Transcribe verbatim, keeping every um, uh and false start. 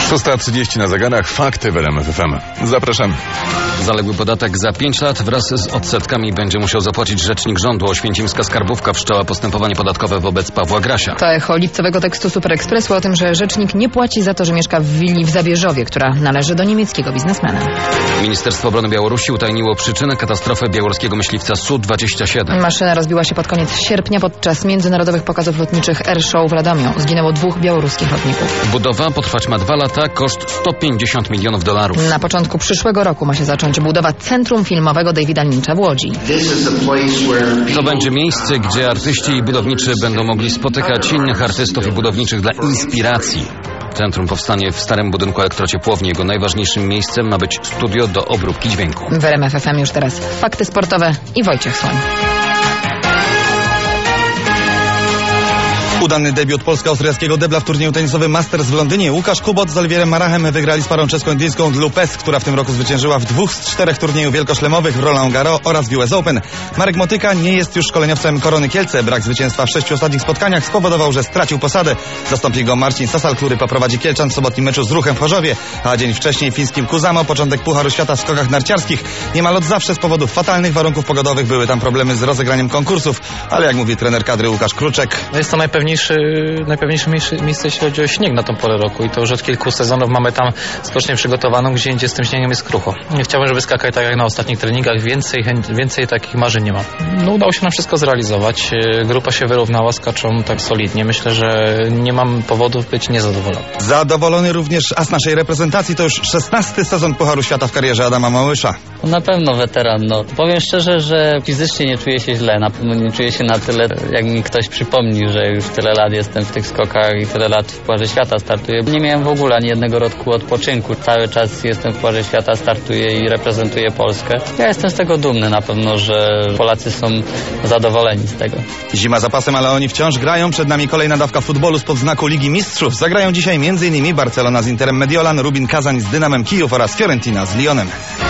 szósta trzydzieści na zegarach. Fakty w R M F F M. Zapraszamy. Zaległy podatek za pięć lat wraz z odsetkami będzie musiał zapłacić rzecznik rządu. Oświęcimska Skarbówka wszczęła postępowanie podatkowe wobec Pawła Grasia. To echo lipcowego tekstu Super Expressu o tym, że rzecznik nie płaci za to, że mieszka w willi w Zabierzowie, która należy do niemieckiego biznesmena. Ministerstwo Obrony Białorusi utajniło przyczynę katastrofy białoruskiego myśliwca S U dwadzieścia siedem. Maszyna rozbiła się pod koniec sierpnia podczas międzynarodowych pokazów lotniczych Air Show w Radomiu. Zginęło dwóch białoruskich lotników. Budowa potrwać ma dwa lata, koszt sto pięćdziesiąt milionów dolarów. Na początku przyszłego roku ma się zacząć budowa Centrum Filmowego Davida Lyncha w Łodzi. To będzie miejsce, gdzie artyści i budowniczy będą mogli spotykać innych artystów i budowniczych dla inspiracji. Centrum powstanie w starym budynku elektrociepłowni. Jego najważniejszym miejscem ma być studio do obróbki dźwięku. W R M F F M już teraz fakty sportowe i Wojciech Słoń. Udany debiut polsko-austriackiego debla w turnieju tenisowym Masters w Londynie. Łukasz Kubot z Oliwierem Marachem wygrali z parą czesko-indyjską Lupez, która w tym roku zwyciężyła w dwóch z czterech turniejów wielkoszlemowych w Roland Garros oraz w U S Open. Marek Motyka nie jest już szkoleniowcem Korony Kielce. Brak zwycięstwa w sześciu ostatnich spotkaniach spowodował, że stracił posadę. Zastąpi go Marcin Sasal, który poprowadzi Kielczan w sobotnim meczu z Ruchem w Chorzowie, a dzień wcześniej fińskim Kuusamo, początek Pucharu Świata w skokach narciarskich. Niemal od zawsze z powodów fatalnych warunków pogodowych były tam problemy z rozegraniem konkursów, ale jak mówi trener kadry Łukasz Kruczek, no jest to najpewniejszy najpewniejsze miejsce, jeśli chodzi o śnieg na tą porę roku i to już od kilku sezonów mamy tam skocznie przygotowaną, gdzie indziej z tym śniegiem jest krucho. Nie chciałbym, żeby skakać tak jak na ostatnich treningach, więcej, więcej takich marzeń nie mam. No udało się nam wszystko zrealizować, grupa się wyrównała, skaczą tak solidnie, myślę, że nie mam powodów być niezadowolony. Zadowolony również as naszej reprezentacji, to już szesnasty sezon Pucharu Świata w karierze Adama Małysza. Na pewno weteran, no. Powiem szczerze, że fizycznie nie czuję się źle, na pewno nie czuję się na tyle, jak mi ktoś przypomni, że już tyle lat jestem w tych skokach i tyle lat w Pucharze Świata startuję. Nie miałem w ogóle ani jednego roku odpoczynku. Cały czas jestem w Pucharze Świata, startuję i reprezentuję Polskę. Ja jestem z tego dumny na pewno, że Polacy są zadowoleni z tego. Zima za pasem, ale oni wciąż grają. Przed nami kolejna dawka futbolu spod znaku Ligi Mistrzów. Zagrają dzisiaj m.in. Barcelona z Interem Mediolan, Rubin Kazań z Dynamem Kijów oraz Fiorentina z Lyonem.